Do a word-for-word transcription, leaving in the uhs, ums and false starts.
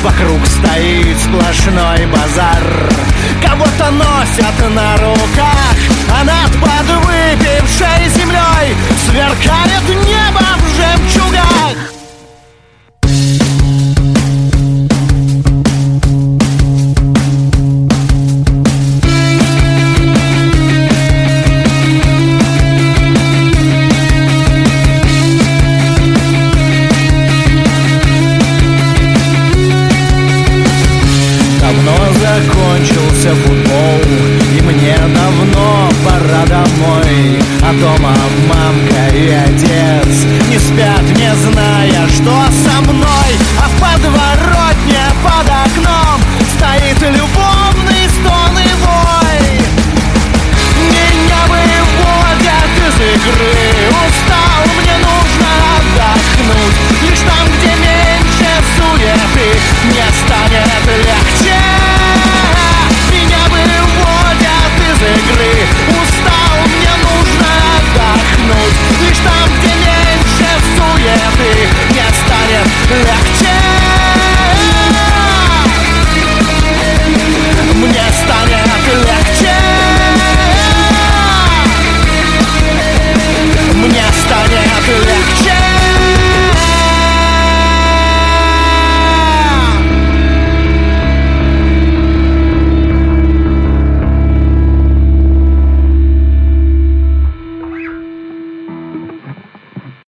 Вокруг стоит сплошной базар. Кого-то носят на руках, а над подвыпившей землей сверкает небо в жемчугах. Закончился футбол, и мне давно пора домой. А дома мамка и отец не спят, не зная, что со мной. А в подворотне подо